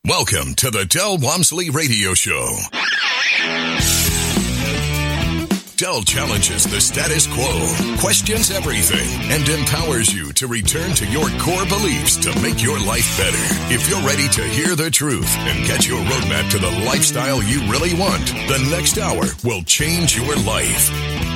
Welcome to the Del Walmsley Radio Show. Del challenges the status quo, questions everything, and empowers you to return to your core beliefs to make your life better. If you're ready to hear the truth and get your roadmap to the lifestyle you really want, the next hour will change your life.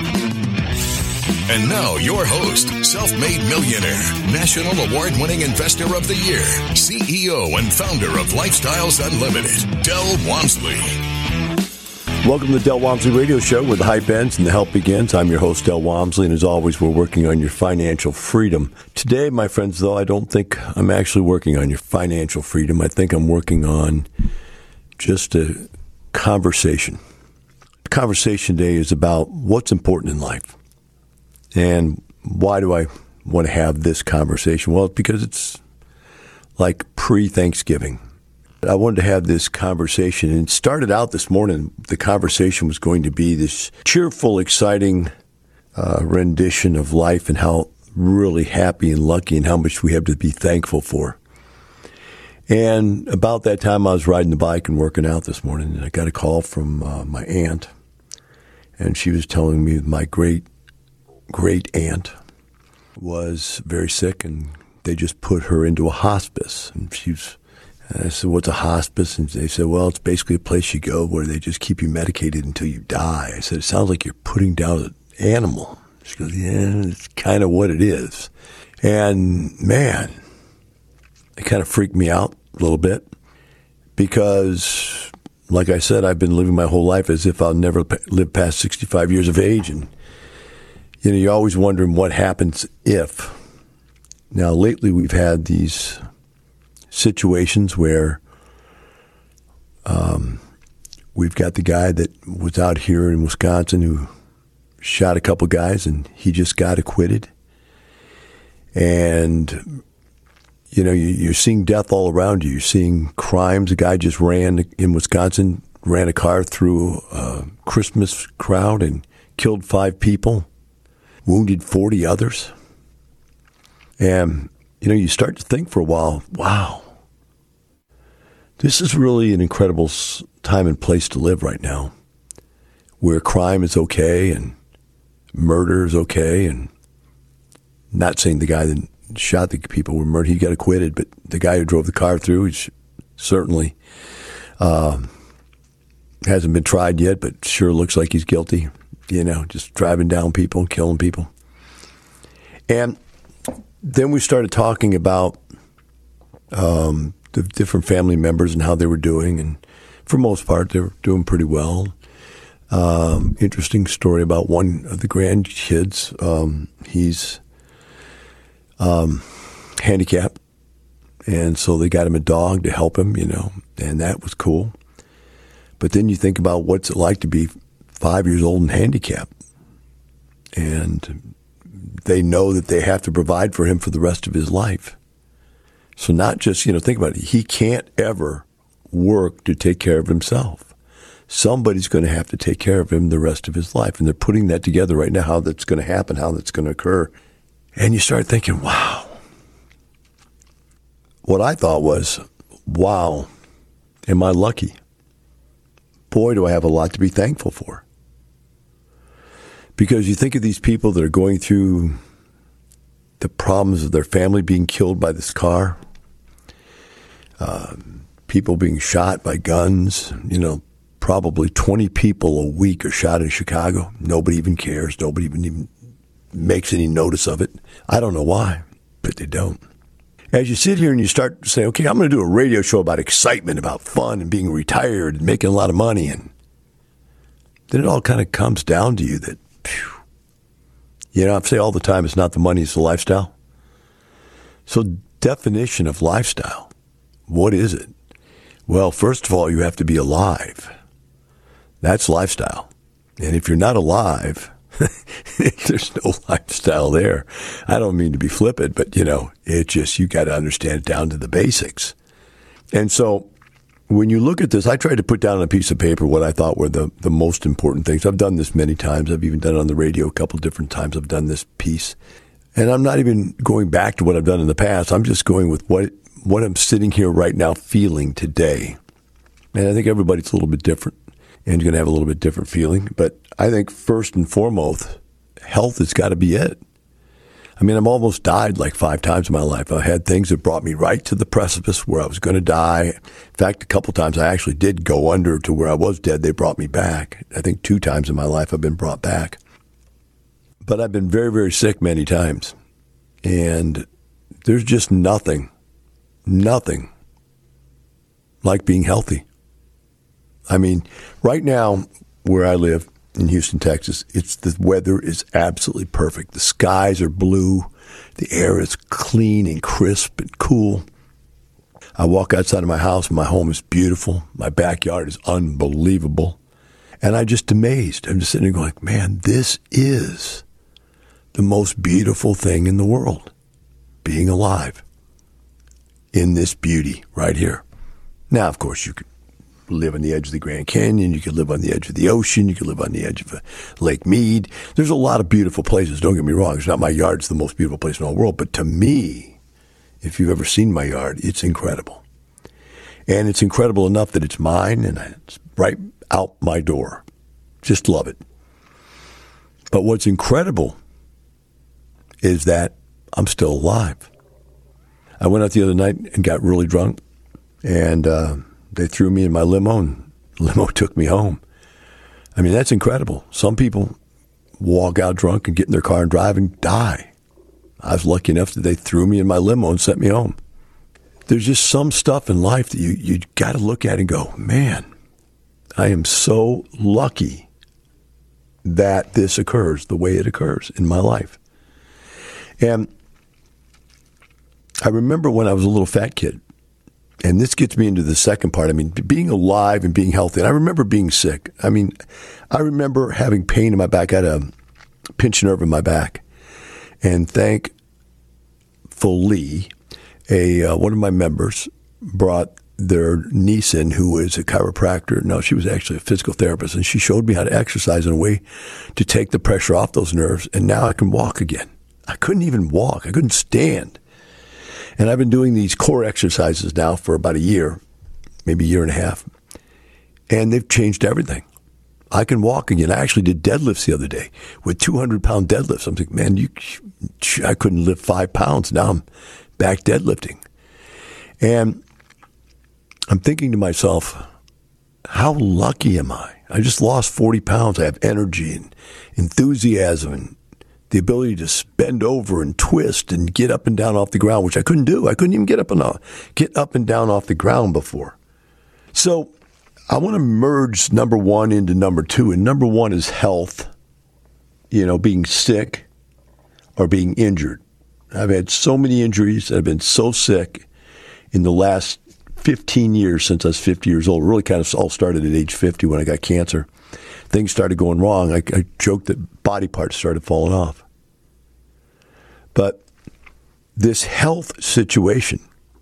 And now, your host, self-made millionaire, national award-winning investor of the year, CEO and founder of Lifestyles Unlimited, Del Walmsley. Welcome to the Del Walmsley Radio Show, where the hype ends and the help begins. I'm your host, Del Walmsley, and as always, we're working on your financial freedom. Today, my friends, though, I don't think I'm actually working on your financial freedom. I think I'm working on just a conversation. The conversation today is about what's important in life. And why do I want to have this conversation? Well, it's because it's like pre-Thanksgiving. I wanted to have this conversation, and it started out this morning. The conversation was going to be this cheerful, exciting rendition of life and how really happy and lucky and how much we have to be thankful for. And about that time, I was riding the bike and working out this morning, and I got a call from my aunt, and she was telling me my great aunt was very sick, and they just put her into a hospice. And I said, what's a hospice? And they said, well, it's basically a place you go where they just keep you medicated until you die. I said, it sounds like you're putting down an animal. She goes, yeah, it's kind of what it is. And man, it kind of freaked me out a little bit because, like I said, I've been living my whole life as if I'll never live past 65 years of age. And you know, you're always wondering what happens if. Now, lately we've had these situations where we've got the guy that was out here in Wisconsin who shot a couple guys, and he just got acquitted. And, you know, you're seeing death all around you. You're seeing crimes. A guy just ran in Wisconsin, ran a car through a Christmas crowd and killed 5 people. Wounded 40 others. And, you know, you start to think for a while, wow, this is really an incredible time and place to live right now, where crime is okay and murder is okay. And not saying the guy that shot the people were murdered, he got acquitted, but the guy who drove the car through certainly hasn't been tried yet, but sure looks like he's guilty. You know, just driving down people and killing people. And then we started talking about the different family members and how they were doing. And for most part, they were doing pretty well. Interesting story about one of the grandkids. He's handicapped. And so they got him a dog to help him, you know, and that was cool. But then you think about what's it like to be 5 years old and handicapped. And they know that they have to provide for him for the rest of his life. So not just, you know, think about it. He can't ever work to take care of himself. Somebody's going to have to take care of him the rest of his life. And they're putting that together right now, how that's going to happen, how that's going to occur. And you start thinking, wow. What I thought was, wow, am I lucky? Boy, do I have a lot to be thankful for. Because you think of these people that are going through the problems of their family being killed by this car, people being shot by guns, you know, probably 20 people a week are shot in Chicago. Nobody even cares. Nobody even makes any notice of it. I don't know why, but they don't. As you sit here and you start to say, okay, I'm going to do a radio show about excitement, about fun and being retired and making a lot of money. And then it all kind of comes down to you that, phew, you know, I say all the time, it's not the money, it's the lifestyle. So definition of lifestyle, what is it? Well, first of all, you have to be alive. That's lifestyle. And if you're not alive, there's no lifestyle there. I don't mean to be flippant, but, you know, it just, you got to understand it down to the basics. And so when you look at this, I tried to put down on a piece of paper what I thought were the most important things. I've done this many times. I've even done it on the radio a couple different times. I've done this piece. And I'm not even going back to what I've done in the past. I'm just going with what what I'm sitting here right now feeling today, and I think everybody's a little bit different and going to have a little bit different feeling, but I think first and foremost, health has got to be it. I mean, I've almost died like 5 times in my life. I had things that brought me right to the precipice where I was going to die. In fact, a couple times I actually did go under to where I was dead. They brought me back. I think 2 times in my life I've been brought back. But I've been very, very sick many times. And there's just nothing like being healthy. I mean, right now where I live, in Houston, Texas, the weather is absolutely perfect. The skies are blue. The air is clean and crisp and cool. I walk outside of my house, and my home is beautiful. My backyard is unbelievable. And I'm just amazed. I'm just sitting there going, man, this is the most beautiful thing in the world, being alive in this beauty right here. Now, of course, you could live on the edge of the Grand Canyon. You could live on the edge of the ocean. You could live on the edge of Lake Mead. There's a lot of beautiful places. Don't get me wrong. It's not my yard. It's the most beautiful place in the whole world. But to me, if you've ever seen my yard, it's incredible. And it's incredible enough that it's mine and it's right out my door. Just love it. But what's incredible is that I'm still alive. I went out the other night and got really drunk, and they threw me in my limo, and the limo took me home. I mean, that's incredible. Some people walk out drunk and get in their car and drive and die. I was lucky enough that they threw me in my limo and sent me home. There's just some stuff in life that you got to look at and go, man, I am so lucky that this occurs the way it occurs in my life. And I remember when I was a little fat kid, and this gets me into the second part. I mean, being alive and being healthy. And I remember being sick. I mean, I remember having pain in my back. I had a pinched nerve in my back. And thankfully, one of my members brought their niece in, who is a chiropractor. No, she was actually a physical therapist. And she showed me how to exercise in a way to take the pressure off those nerves. And now I can walk again. I couldn't even walk. I couldn't stand. And I've been doing these core exercises now for about a year, maybe a year and a half. And they've changed everything. I can walk again. I actually did deadlifts the other day with 200-pound deadlifts. I'm thinking, man, I couldn't lift 5 pounds. Now I'm back deadlifting. And I'm thinking to myself, how lucky am I? I just lost 40 pounds. I have energy and enthusiasm and the ability to bend over and twist and get up and down off the ground, which I couldn't do. I couldn't even get up and down off the ground before. So I want to merge number one into number two. And number one is health, being sick or being injured. I've had so many injuries. I've been so sick in the last 15 years since I was 50 years old. It really kind of all started at age 50 when I got cancer. Things started going wrong. I joked that body parts started falling off. But this health situation,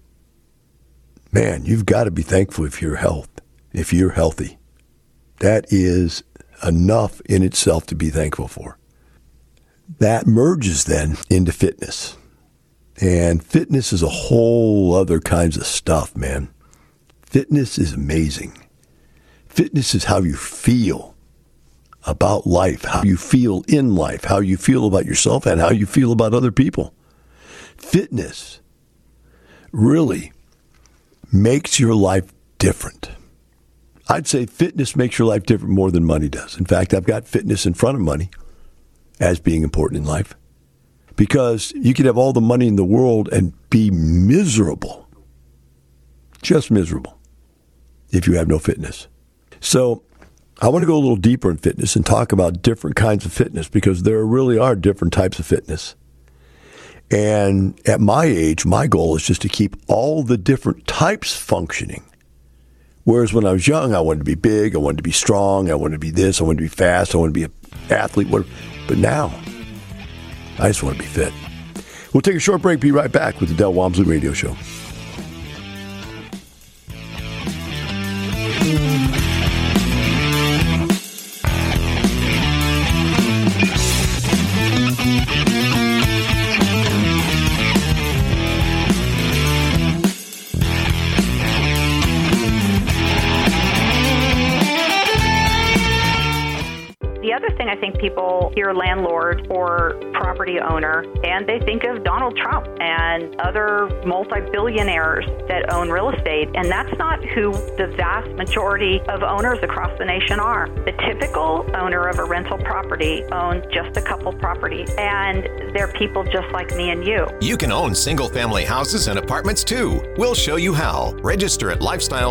man, you've got to be thankful if you're healthy. That is enough in itself to be thankful for. That merges then into fitness. And fitness is a whole other kinds of stuff, man. Fitness is amazing. Fitness is how you feel about life, how you feel in life, how you feel about yourself, and how you feel about other people. Fitness really makes your life different. I'd say fitness makes your life different more than money does. In fact, I've got fitness in front of money as being important in life, because you could have all the money in the world and be miserable, just miserable, if you have no fitness. So I want to go a little deeper in fitness and talk about different kinds of fitness, because there really are different types of fitness. And at my age, my goal is just to keep all the different types functioning. Whereas when I was young, I wanted to be big, I wanted to be strong, I wanted to be this, I wanted to be fast, I wanted to be an athlete, whatever. But now, I just want to be fit. We'll take a short break, be right back with the Del Walmsley Radio Show. other thing, I think people hear landlord or property owner, and they think of Donald Trump and other multi-billionaires that own real estate, and that's not who the vast majority of owners across the nation are. The typical owner of a rental property owns just a couple properties, and they're people just like me and you. You can own single-family houses and apartments too. We'll show you how. Register at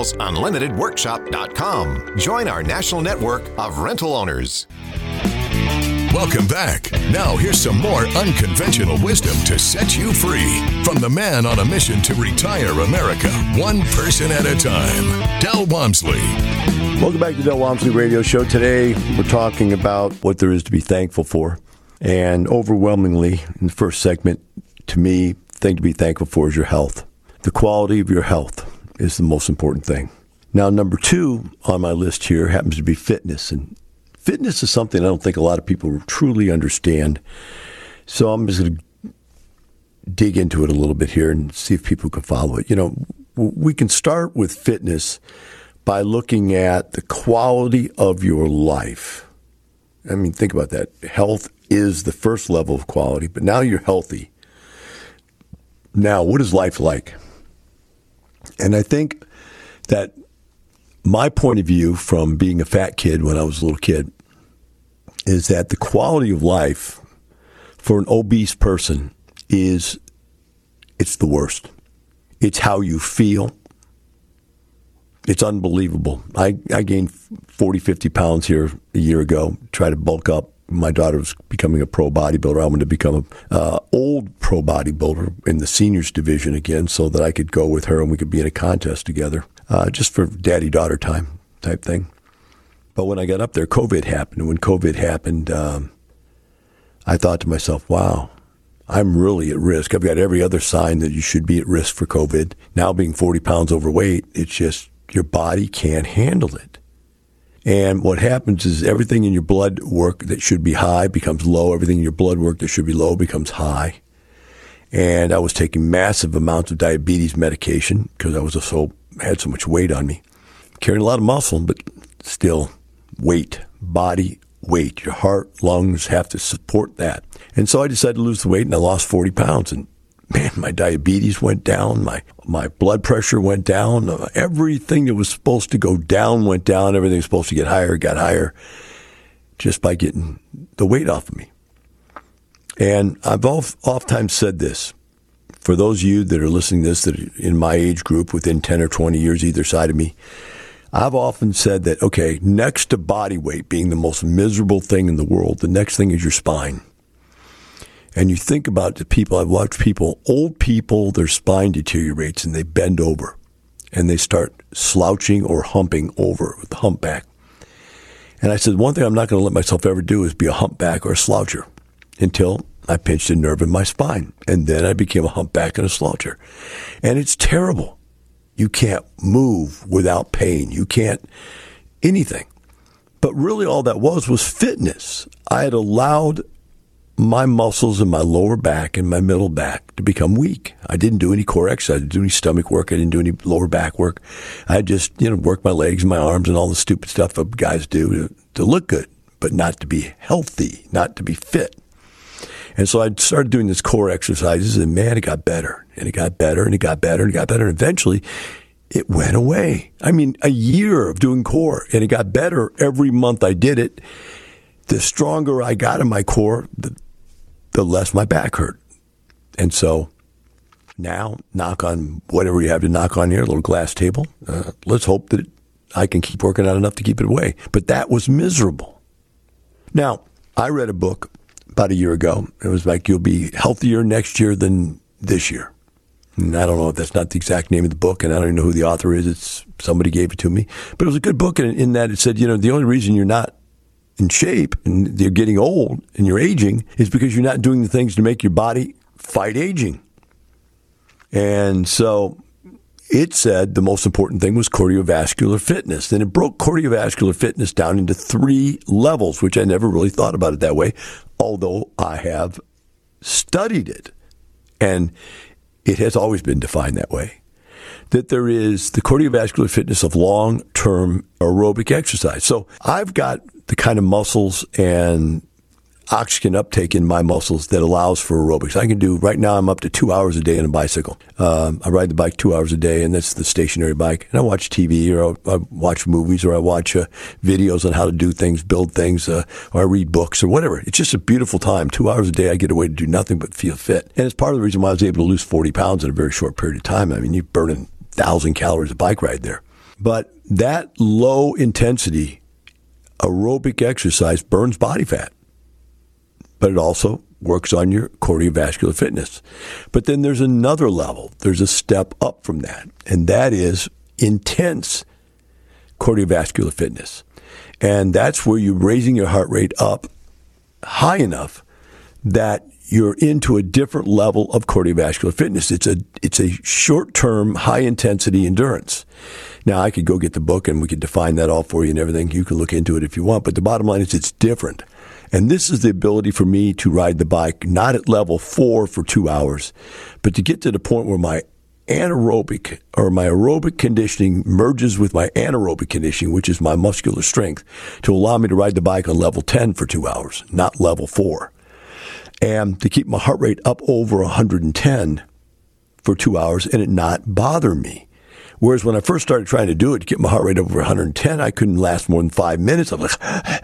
LifestylesUnlimitedWorkshop.com. Join our national network of rental owners. Welcome back. Now here's some more unconventional wisdom to set you free from the man on a mission to retire America, one person at a time, Del Walmsley. Welcome back to the Del Walmsley Radio Show. Today, we're talking about what there is to be thankful for. And overwhelmingly, in the first segment, to me, the thing to be thankful for is your health. The quality of your health is the most important thing. Now, number 2 on my list here happens to be fitness. And fitness is something I don't think a lot of people truly understand. So I'm just going to dig into it a little bit here and see if people can follow it. You know, we can start with fitness by looking at the quality of your life. I mean, think about that. Health is the first level of quality, but now you're healthy. Now, what is life like? And I think that my point of view from being a fat kid when I was a little kid is that the quality of life for an obese person it's the worst. It's how you feel. It's unbelievable. I gained 40, 50 pounds here a year ago, tried to bulk up. My daughter was becoming a pro bodybuilder. I wanted to become an old pro bodybuilder in the seniors division again so that I could go with her and we could be in a contest together, just for daddy-daughter time type thing. But when I got up there, COVID happened. And when COVID happened, I thought to myself, wow, I'm really at risk. I've got every other sign that you should be at risk for COVID. Now being 40 pounds overweight, it's just your body can't handle it. And what happens is everything in your blood work that should be high becomes low. Everything in your blood work that should be low becomes high. And I was taking massive amounts of diabetes medication because I had so much weight on me. Carrying a lot of muscle, but still weight, body weight. Your heart, lungs have to support that. And so I decided to lose the weight, and I lost 40 pounds. And man, my diabetes went down, my blood pressure went down, everything that was supposed to go down went down, everything was supposed to get higher got higher, just by getting the weight off of me. And I've oftentimes said this, for those of you that are listening to this that are in my age group within 10 or 20 years either side of me, I've often said that, okay, next to body weight being the most miserable thing in the world, the next thing is your spine. And you think about the people, I've watched people, old people, their spine deteriorates and they bend over and they start slouching or humping over with the humpback. And I said, one thing I'm not going to let myself ever do is be a humpback or a sloucher until I pinched a nerve in my spine. And then I became a humpback and a sloucher. And it's terrible. You can't move without pain. You can't anything. But really all that was fitness. I had allowed my muscles in my lower back and my middle back to become weak. I didn't do any core exercise. I didn't do any stomach work. I didn't do any lower back work. I just, worked my legs and my arms and all the stupid stuff that guys do to look good, but not to be healthy, not to be fit. And so I started doing this core exercises, and man, it got better, and it got better, and it got better, and it got better. And eventually, it went away. I mean, a year of doing core, and it got better every month I did it. The stronger I got in my core, the less my back hurt. And so now, knock on whatever you have to knock on here, a little glass table. Let's hope that I can keep working out enough to keep it away. But that was miserable. Now, I read a book about a year ago. It was like, you'll be healthier next year than this year. And I don't know if that's not the exact name of the book, and I don't even know who the author is. Somebody gave it to me. But it was a good book in that it said, the only reason you're not in shape and you're getting old and you're aging is because you're not doing the things to make your body fight aging. And so it said the most important thing was cardiovascular fitness. And it broke cardiovascular fitness down into 3 levels, which I never really thought about it that way, although I have studied it. And it has always been defined that way. that there is the cardiovascular fitness of long-term aerobic exercise. So I've got the kind of muscles and oxygen uptake in my muscles that allows for aerobics. I can do, right now I'm up to 2 hours a day on a bicycle. I ride the bike 2 hours a day, and that's the stationary bike. And I watch TV, or I watch movies, or I watch videos on how to do things, build things, or I read books or whatever. It's just a beautiful time. 2 hours a day, I get away to do nothing but feel fit. And it's part of the reason why I was able to lose 40 pounds in a very short period of time. I mean, you're burning 1,000 calories a bike ride there. But that low intensity aerobic exercise burns body fat. But it also works on your cardiovascular fitness. But then there's another level. There's a step up from that, and that is intense cardiovascular fitness. And that's where you're raising your heart rate up high enough that you're into a different level of cardiovascular fitness. It's a short-term, high-intensity endurance. Now, I could go get the book, and we could define that all for you and everything. You can look into it if you want, but the bottom line is it's different. And this is the ability for me to ride the bike, not at level 4 for 2 hours, but to get to the point where my anaerobic or my aerobic conditioning merges with my anaerobic conditioning, which is my muscular strength, to allow me to ride the bike on level 10 for 2 hours, not level 4. And to keep my heart rate up over 110 for 2 hours and it not bother me. Whereas when I first started trying to do it, to get my heart rate over 110, I couldn't last more than 5 minutes. I was like,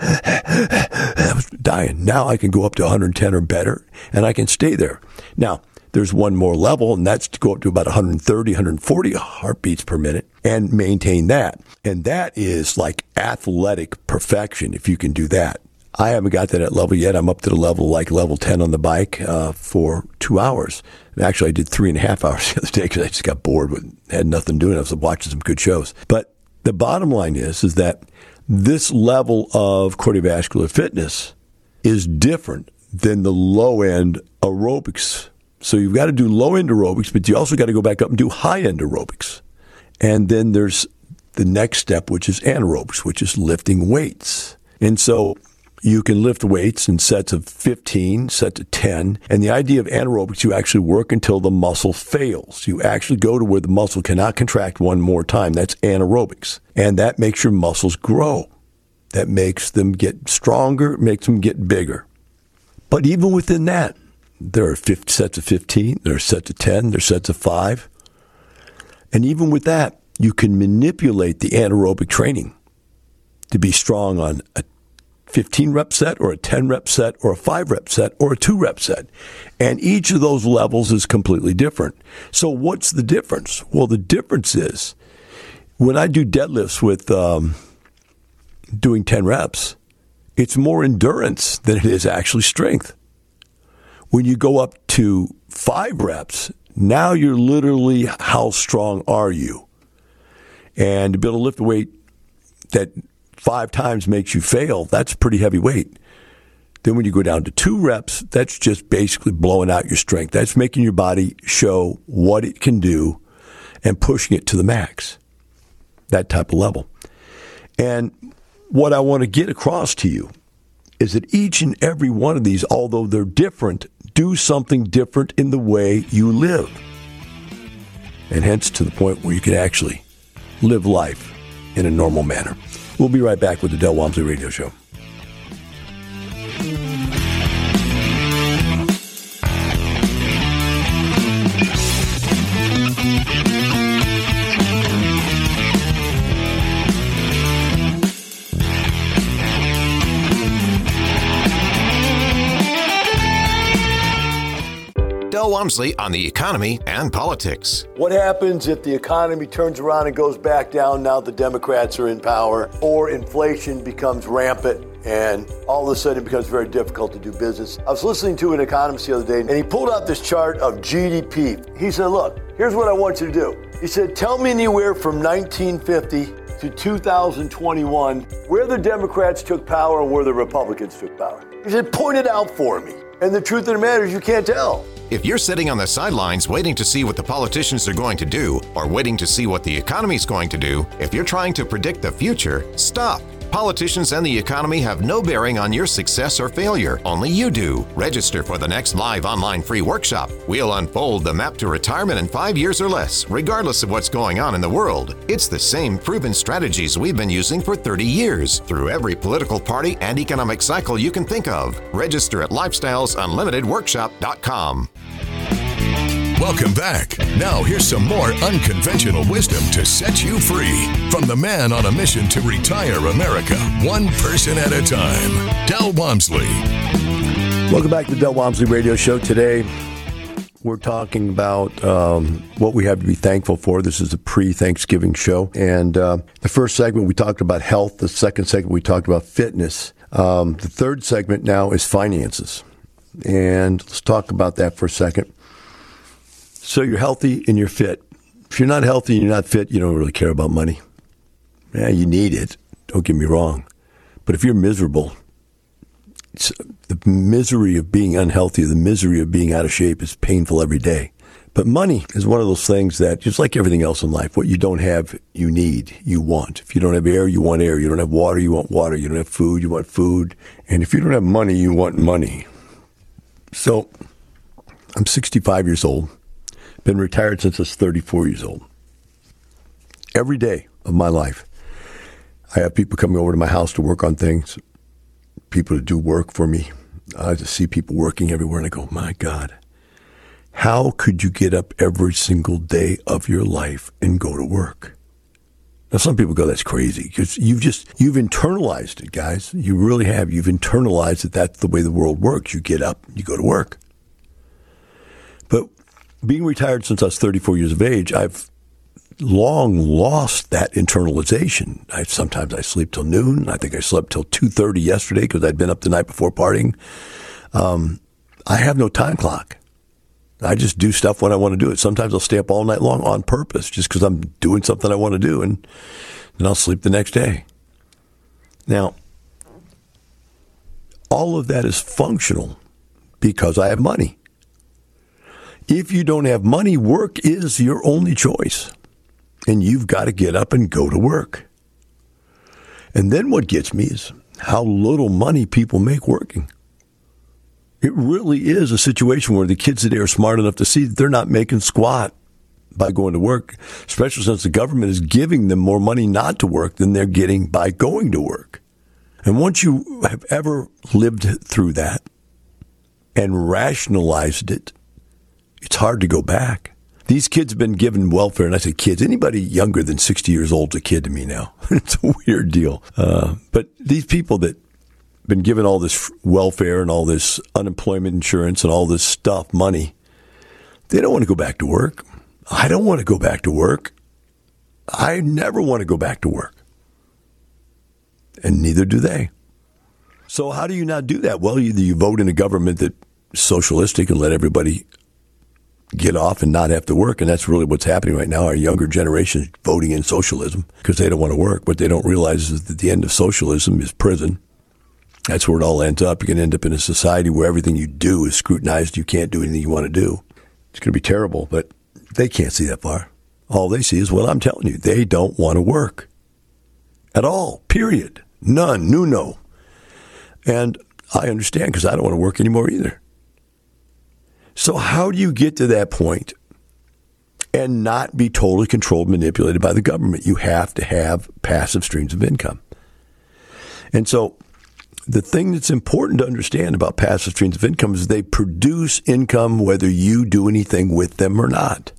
I was dying. Now I can go up to 110 or better, and I can stay there. Now, there's one more level, and that's to go up to about 130, 140 heartbeats per minute and maintain that. And that is like athletic perfection if you can do that. I haven't got to that level yet. I'm up to the level, like level 10 on the bike for 2 hours. Actually, I did 3.5 hours the other day because I just got bored with had nothing doing. I was watching some good shows. But the bottom line is that this level of cardiovascular fitness is different than the low-end aerobics. So you've got to do low-end aerobics, but you also got to go back up and do high-end aerobics. And then there's the next step, which is anaerobics, which is lifting weights. And so you can lift weights in sets of 15, sets of 10. And the idea of anaerobics, you actually work until the muscle fails. You actually go to where the muscle cannot contract one more time. That's anaerobics. And that makes your muscles grow. That makes them get stronger, makes them get bigger. But even within that, there are sets of 15, there are sets of 10, there are sets of 5. And even with that, you can manipulate the anaerobic training to be strong on a 15 rep set or a 10 rep set or a 5 rep set or a 2 rep set. And each of those levels is completely different. So what's the difference? Well, the difference is when I do deadlifts with doing 10 reps, it's more endurance than it is actually strength. When you go up to 5 reps, now you're literally how strong are you? And to be able to lift a weight that 5 times makes you fail, that's pretty heavy weight. Then when you go down to 2 reps, that's just basically blowing out your strength. That's making your body show what it can do and pushing it to the max. That type of level. And what I want to get across to you is that each and every one of these, although they're different, do something different in the way you live. And hence to the point where you can actually live life in a normal manner. We'll be right back with the Del Walmsley Radio Show. Del Walmsley on the economy and politics. What happens if the economy turns around and goes back down now the Democrats are in power, or inflation becomes rampant and all of a sudden it becomes very difficult to do business? I was listening to an economist the other day and he pulled out this chart of GDP. He said, look, here's what I want you to do. He said, tell me anywhere from 1950 to 2021 where the Democrats took power and where the Republicans took power. He said, point it out for me. And the truth of the matter is you can't tell. If you're sitting on the sidelines waiting to see what the politicians are going to do, or waiting to see what the economy's going to do, if you're trying to predict the future, stop. Politicians and the economy have no bearing on your success or failure. Only you do. Register for the next live online free workshop. We'll unfold the map to retirement in 5 years or less, regardless of what's going on in the world. It's the same proven strategies we've been using for 30 years through every political party and economic cycle you can think of. Register at lifestylesunlimitedworkshop.com. Welcome back. Now here's some more unconventional wisdom to set you free from the man on a mission to retire America, one person at a time, Del Walmsley. Welcome back to the Del Walmsley Radio Show. Today, we're talking about what we have to be thankful for. This is a pre-Thanksgiving show. And the first segment, we talked about health. The second segment, we talked about fitness. The third segment now is finances. And let's talk about that for a second. So you're healthy and you're fit. If you're not healthy and you're not fit, you don't really care about money. Yeah, you need it. Don't get me wrong. But if you're miserable, the misery of being unhealthy, the misery of being out of shape is painful every day. But money is one of those things that, just like everything else in life, what you don't have, you need, you want. If you don't have air, you want air. You don't have water, you want water. You don't have food, you want food. And if you don't have money, you want money. So I'm 65 years old. Been retired since I was 34 years old. Every day of my life, I have people coming over to my house to work on things, people to do work for me. I just see people working everywhere, and I go, my God, how could you get up every single day of your life and go to work? Now, some people go, that's crazy, because you've internalized it, guys. You really have. You've internalized that that's the way the world works. You get up, you go to work. But being retired since I was 34 years of age, I've long lost that internalization. Sometimes I sleep till noon. I think I slept till 2:30 yesterday because I'd been up the night before partying. I have no time clock. I just do stuff when I want to do it. Sometimes I'll stay up all night long on purpose just because I'm doing something I want to do, and then I'll sleep the next day. Now, all of that is functional because I have money. If you don't have money, work is your only choice. And you've got to get up and go to work. And then what gets me is how little money people make working. It really is a situation where the kids today are smart enough to see that they're not making squat by going to work, especially since the government is giving them more money not to work than they're getting by going to work. And once you have ever lived through that and rationalized it, it's hard to go back. These kids have been given welfare, and I say kids, anybody younger than 60 years old is a kid to me now. It's a weird deal. But these people that have been given all this welfare and all this unemployment insurance and all this stuff, money, they don't want to go back to work. I don't want to go back to work. I never want to go back to work. And neither do they. So how do you not do that? Well, either you vote in a government that's socialistic and let everybody get off and not have to work, and that's really what's happening right now. Our younger generation is voting in socialism because they don't want to work. What they don't realize is that the end of socialism is prison. That's where it all ends up. You're going to end up in a society where everything you do is scrutinized. You can't do anything you want to do. It's going to be terrible, but they can't see that far. All they see is what I'm telling you. They don't want to work at all, period. None, no. And I understand because I don't want to work anymore either. So how do you get to that point and not be totally controlled, manipulated by the government? You have to have passive streams of income. And so the thing that's important to understand about passive streams of income is they produce income whether you do anything with them or not.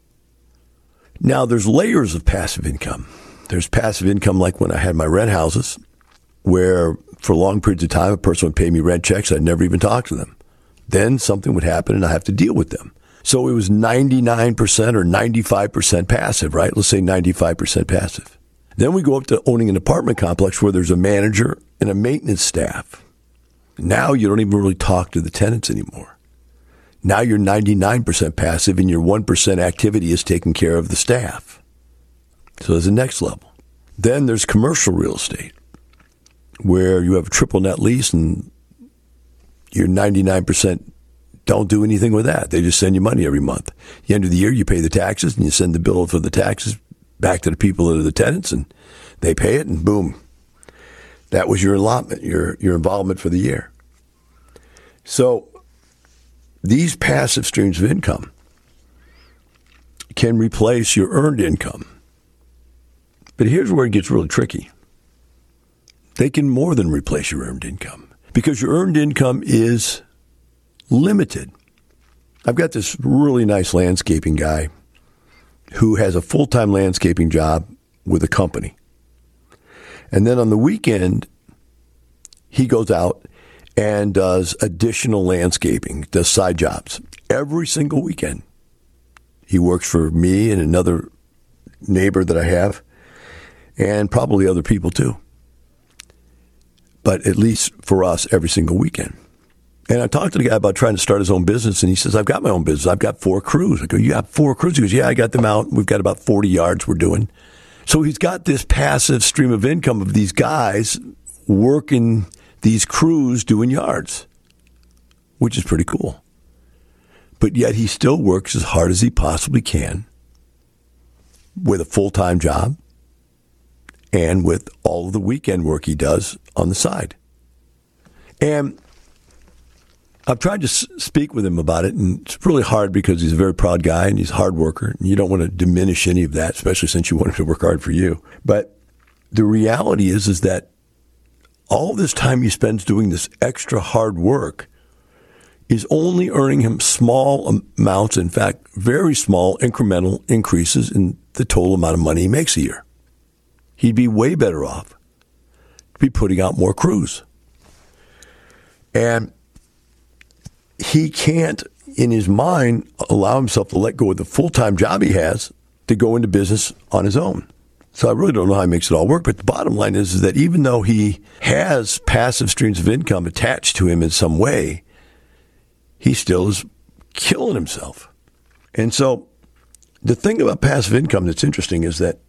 Now, there's layers of passive income. There's passive income like when I had my rent houses, where for long periods of time a person would pay me rent checks. I'd never even talk to them. Then something would happen and I have to deal with them. So it was 99% or 95% passive, right? Let's say 95% passive. Then we go up to owning an apartment complex where there's a manager and a maintenance staff. Now you don't even really talk to the tenants anymore. Now you're 99% passive and your 1% activity is taking care of the staff. So there's the next level. Then there's commercial real estate where you have a triple net lease and you're 99% don't do anything with that. They just send you money every month. At the end of the year, you pay the taxes and you send the bill for the taxes back to the people that are the tenants and they pay it and boom. That was your allotment, your involvement for the year. So these passive streams of income can replace your earned income. But here's where it gets really tricky. They can more than replace your earned income because your earned income is limited. I've got this really nice landscaping guy who has a full-time landscaping job with a company. And then on the weekend, he goes out and does additional landscaping, does side jobs every single weekend. He works for me and another neighbor that I have, and probably other people too. But at least for us, every single weekend. And I talked to the guy about trying to start his own business, and he says, I've got my own business. I've got 4 crews. I go, you got 4 crews? He goes, yeah, I got them out. We've got about 40 yards we're doing. So he's got this passive stream of income of these guys working these crews doing yards, which is pretty cool. But yet he still works as hard as he possibly can with a full-time job and with all of the weekend work he does on the side. And I've tried to speak with him about it, and it's really hard because he's a very proud guy and he's a hard worker, and you don't want to diminish any of that, especially since you want him to work hard for you. But the reality is that all this time he spends doing this extra hard work is only earning him small amounts, in fact, very small incremental increases in the total amount of money he makes a year. He'd be way better off to be putting out more crews. And he can't, in his mind, allow himself to let go of the full-time job he has to go into business on his own. So I really don't know how he makes it all work. But the bottom line is that even though he has passive streams of income attached to him in some way, he still is killing himself. And so the thing about passive income that's interesting is that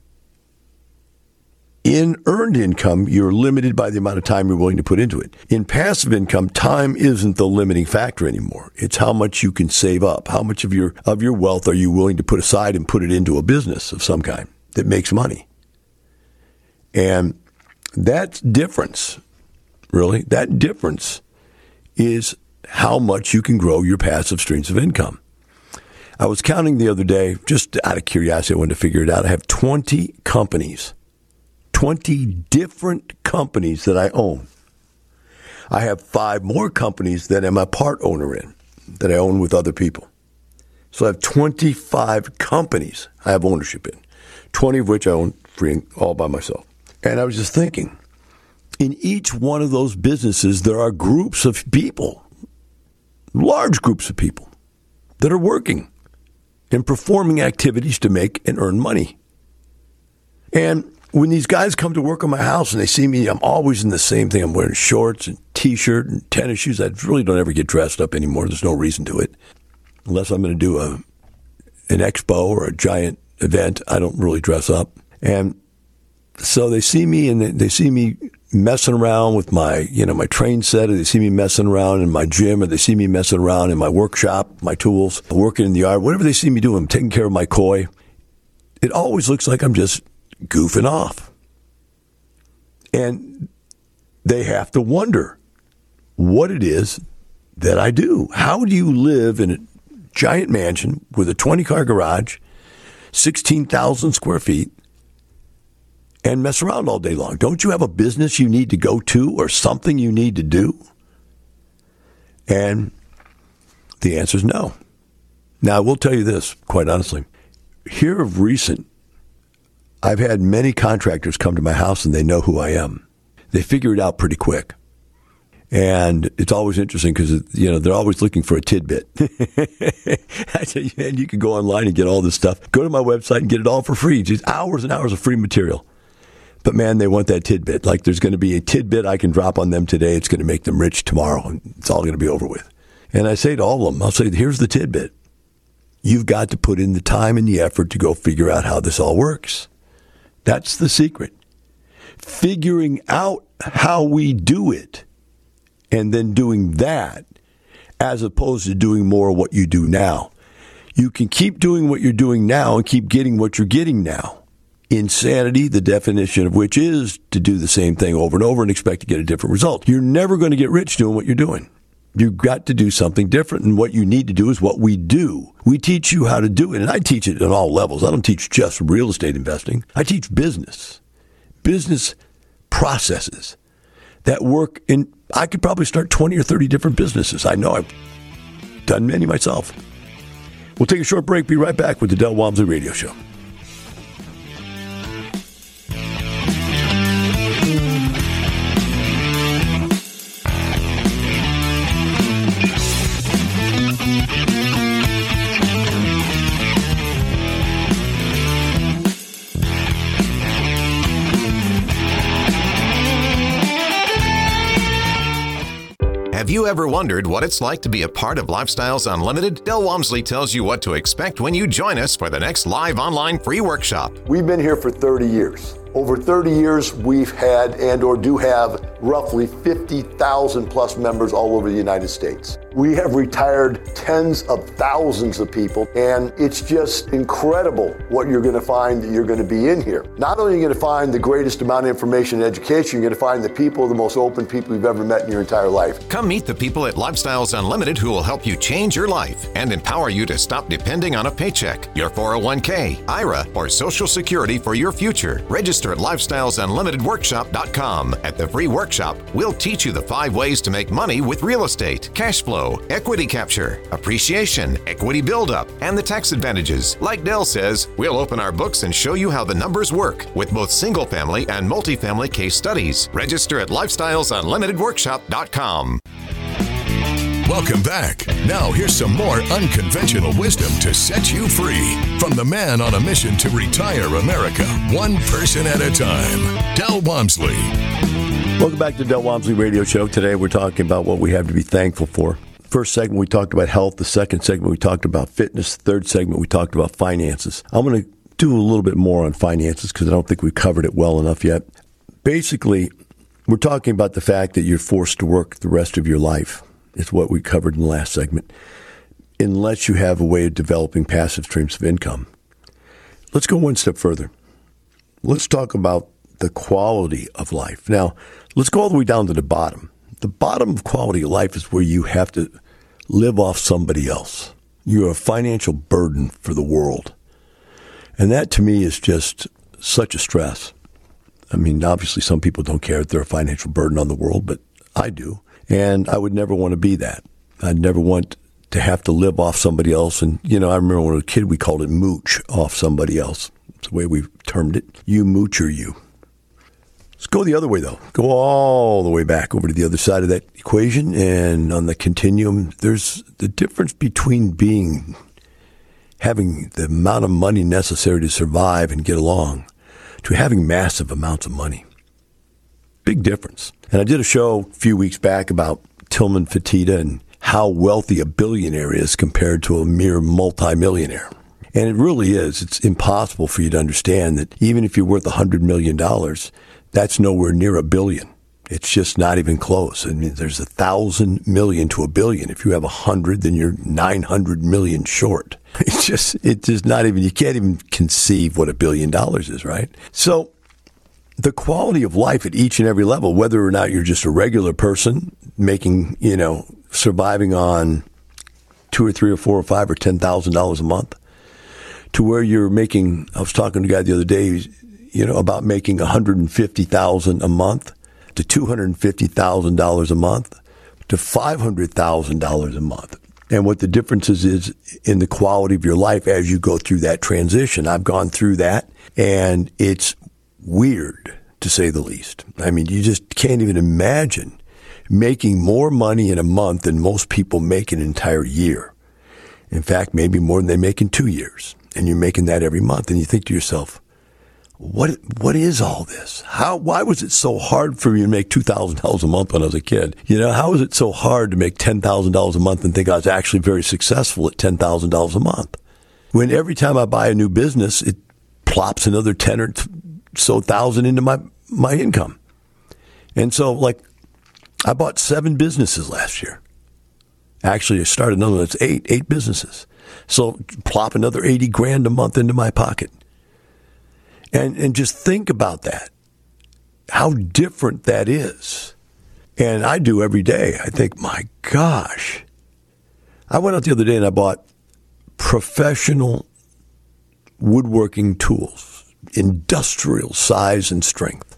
in earned income, you're limited by the amount of time you're willing to put into it. In passive income, time isn't the limiting factor anymore. It's how much you can save up. How much of your wealth are you willing to put aside and put it into a business of some kind that makes money? And that difference, really, that difference is how much you can grow your passive streams of income. I was counting the other day, just out of curiosity, I wanted to figure it out. I have 20 companies. 20 different companies that I own. I have 5 more companies that I'm a part owner in, that I own with other people. So I have 25 companies I have ownership in, 20 of which I own free all by myself. And I was just thinking, in each one of those businesses, there are groups of people, large groups of people, that are working and performing activities to make and earn money. And when these guys come to work on my house and they see me, I'm always in the same thing. I'm wearing shorts and T-shirt and tennis shoes. I really don't ever get dressed up anymore. There's no reason to it. Unless I'm going to do an expo or a giant event, I don't really dress up. And so they see me and they see me messing around with my train set, or they see me messing around in my gym, or they see me messing around in my workshop, my tools, working in the yard. Whatever they see me doing, I'm taking care of my koi. It always looks like I'm just goofing off. And they have to wonder what it is that I do. How do you live in a giant mansion with a 20-car garage, 16,000 square feet, and mess around all day long? Don't you have a business you need to go to or something you need to do? And the answer is no. Now, I will tell you this, quite honestly. Here of recent, I've had many contractors come to my house and they know who I am. They figure it out pretty quick. And it's always interesting because, they're always looking for a tidbit. I tell you, man, you can go online and get all this stuff. Go to my website and get it all for free. Just hours and hours of free material. But, man, they want that tidbit. Like there's going to be a tidbit I can drop on them today. It's going to make them rich tomorrow. And it's all going to be over with. And I say to all of them, I'll say, here's the tidbit. You've got to put in the time and the effort to go figure out how this all works. That's the secret. Figuring out how we do it and then doing that as opposed to doing more of what you do now. You can keep doing what you're doing now and keep getting what you're getting now. insanity, the definition of which is to do the same thing over and over and expect to get a different result. You're never going to get rich doing what you're doing. You've got to do something different, and what you need to do is what we do. We teach you how to do it, and I teach it at all levels. I don't teach just real estate investing. I teach business processes that work in. I could probably start 20 or 30 different businesses. I know I've done many myself. We'll take a short break. Be right back with the Del Walmsley Radio Show. Have you ever wondered what it's like to be a part of Lifestyles Unlimited? Del Walmsley tells you what to expect when you join us for the next live online free workshop. We've been here for 30 years. Over 30 years, we've had and or do have roughly 50,000 plus members all over the United States. We have retired tens of thousands of people, and it's just incredible what you're going to find that you're going to be in here. Not only are you going to find the greatest amount of information and education, you're going to find the people, the most open people you've ever met in your entire life. Come meet the people at Lifestyles Unlimited who will help you change your life and empower you to stop depending on a paycheck, your 401k, IRA, or Social Security for your future. Register at LifestylesUnlimitedWorkshop.com. At the free workshop, we'll teach you the 5 ways to make money with real estate, cash flow, equity capture, appreciation, equity buildup, and the tax advantages. Like Del says, we'll open our books and show you how the numbers work with both single-family and multifamily case studies. Register at LifestylesUnlimitedWorkshop.com. Welcome back. Now here's some more unconventional wisdom to set you free from the man on a mission to retire America, one person at a time, Del Walmsley. Welcome back to the Del Walmsley Radio Show. Today we're talking about what we have to be thankful for. First segment, we talked about health. The second segment, we talked about fitness. The third segment, we talked about finances. I'm going to do a little bit more on finances because I don't think we've covered it well enough yet. Basically, we're talking about the fact that you're forced to work the rest of your life. It's what we covered in the last segment, unless you have a way of developing passive streams of income. Let's go one step further. Let's talk about the quality of life. Now, let's go all the way down to the bottom. The bottom of quality of life is where you have to live off somebody else. You're a financial burden for the world. And that, to me, is just such a stress. I mean, obviously, some people don't care if they're a financial burden on the world, but I do. And I would never want to be that. I'd never want to have to live off somebody else. And, you know, I remember when I was a kid, we called it mooch off somebody else. It's the way we termed it. You moocher you. Let's go the other way, though. Go all the way back over to the other side of that equation. And on the continuum, there's the difference between having the amount of money necessary to survive and get along to having massive amounts of money. Big difference. And I did a show a few weeks back about Tillman Fertitta and how wealthy a billionaire is compared to a mere multimillionaire. And it really is. It's impossible for you to understand that even if you're worth $100 million, that's nowhere near $1 billion. It's just not even close. I mean, there's 1,000 million to $1 billion. If you have 100, then you're 900 million short. It's just not even, you can't even conceive what $1 billion is, right? So, the quality of life at each and every level, whether or not you're just a regular person making, surviving on $2 or $3 or $4 or $5 or $10,000 a month, to where you're making, I was talking to a guy the other day, about making $150,000 a month to $250,000 a month to $500,000 a month. And what the differences is in the quality of your life as you go through that transition. I've gone through that, and it's weird, to say the least. I mean, you just can't even imagine making more money in a month than most people make an entire year. In fact, maybe more than they make in 2 years. And you're making that every month. And you think to yourself, what is all this? Why was it so hard for me to make $2,000 a month when I was a kid? How was it so hard to make $10,000 a month and think I was actually very successful at $10,000 a month? When every time I buy a new business, it plops another 10 or so thousand into my income. And so, I bought 7 businesses last year. Actually, I started another one that's 8 businesses. So plop another $80,000 a month into my pocket. And just think about that, how different that is. And I do every day. I think, my gosh. I went out the other day and I bought professional woodworking tools, industrial size and strength.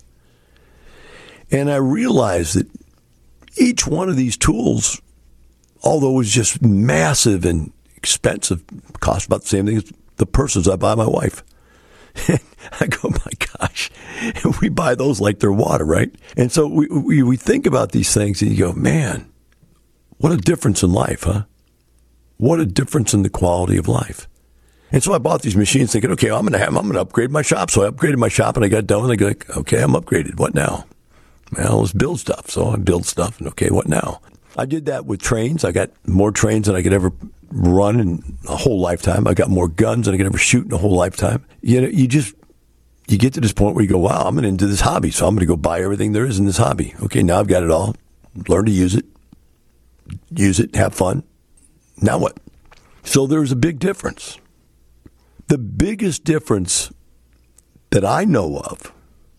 And I realized that each one of these tools, although it was just massive and expensive, cost about the same thing as the purses I buy my wife. I go, my gosh, we buy those like they're water, right? And so we think about these things and you go, man, what a difference in life, huh? What a difference in the quality of life. And so I bought these machines thinking, okay, I'm going to upgrade my shop. So I upgraded my shop and I got done and I go like, okay, I'm upgraded. What now? Well, let's build stuff. So I build stuff and okay, what now? I did that with trains. I got more trains than I could ever run in a whole lifetime. I got more guns than I could ever shoot in a whole lifetime. You know, you get to this point where you go, wow, I'm into this hobby. So I'm going to go buy everything there is in this hobby. Okay, now I've got it all. Learn to use it, have fun. Now what? So there's a big difference. The biggest difference that I know of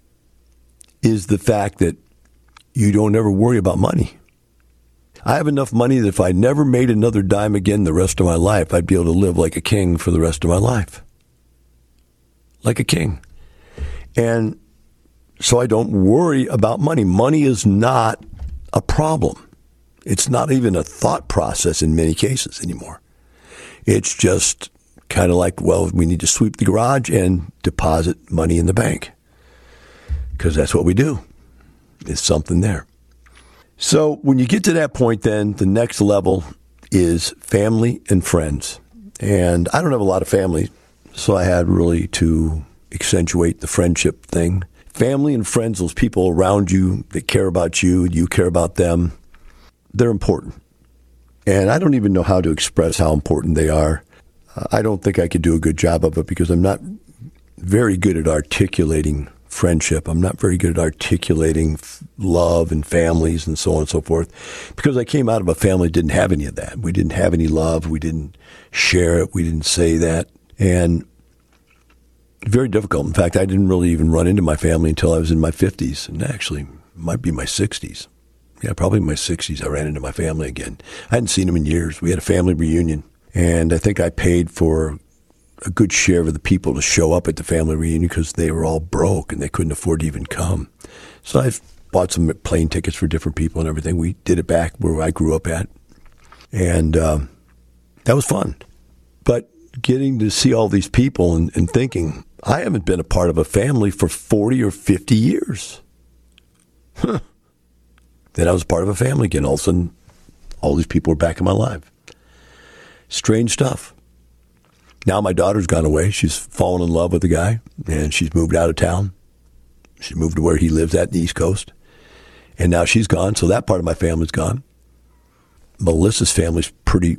is the fact that you don't ever worry about money. I have enough money that if I never made another dime again the rest of my life, I'd be able to live like a king for the rest of my life. Like a king. And so I don't worry about money. Money is not a problem. It's not even a thought process in many cases anymore. It's just kind of like, well, we need to sweep the garage and deposit money in the bank. Because that's what we do. It's something there. So when you get to that point, then the next level is family and friends. And I don't have a lot of family, so I had really to accentuate the friendship thing. Family and friends, those people around you that care about you, you care about them, they're important. And I don't even know how to express how important they are. I don't think I could do a good job of it because I'm not very good at articulating friendship. I'm not very good at articulating love and families and so on and so forth because I came out of a family that didn't have any of that. We didn't have any love. We didn't share it. We didn't say that. And very difficult. In fact, I didn't really even run into my family until I was in my 50s, and actually it might be my 60s. Yeah, probably in my 60s I ran into my family again. I hadn't seen them in years. We had a family reunion, and I think I paid for a good share of the people to show up at the family reunion because they were all broke and they couldn't afford to even come. So I bought some plane tickets for different people and everything. We did it back where I grew up at, and that was fun. But getting to see all these people and thinking, I haven't been a part of a family for 40 or 50 years. Huh. Then I was part of a family again. All of a sudden, all these people were back in my life. Strange stuff. Now my daughter's gone away. She's fallen in love with the guy, and she's moved out of town. She moved to where he lives at the East Coast. And now she's gone, so that part of my family's gone. Melissa's family's pretty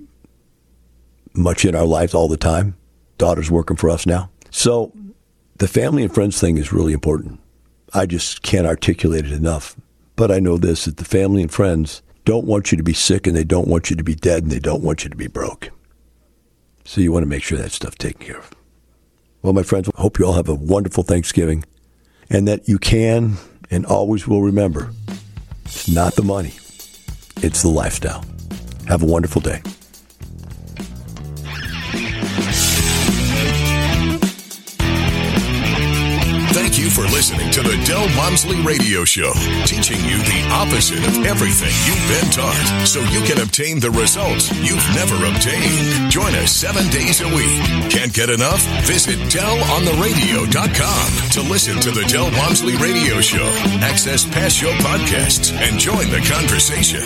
much in our lives all the time. Daughter's working for us now. So the family and friends thing is really important. I just can't articulate it enough. But I know this, that the family and friends don't want you to be sick, and they don't want you to be dead, and they don't want you to be broke. So you want to make sure that stuff's taken care of. Well, my friends, I hope you all have a wonderful Thanksgiving, and that you can and always will remember, it's not the money, it's the lifestyle. Have a wonderful day. Thank you for listening to the Del Walmsley Radio Show, teaching you the opposite of everything you've been taught so you can obtain the results you've never obtained. Join us 7 days a week. Can't get enough? Visit DelOnTheRadio.com to listen to the Del Walmsley Radio Show, access past show podcasts, and join the conversation.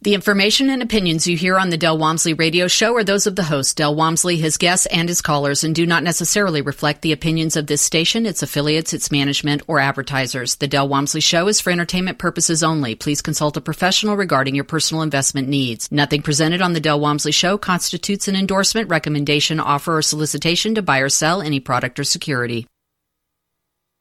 The information and opinions you hear on the Del Walmsley Radio Show are those of the host, Del Walmsley, his guests, and his callers, and do not necessarily reflect the opinions of this station, its affiliates, its management, or advertisers. The Del Walmsley Show is for entertainment purposes only. Please consult a professional regarding your personal investment needs. Nothing presented on the Del Walmsley Show constitutes an endorsement, recommendation, offer, or solicitation to buy or sell any product or security.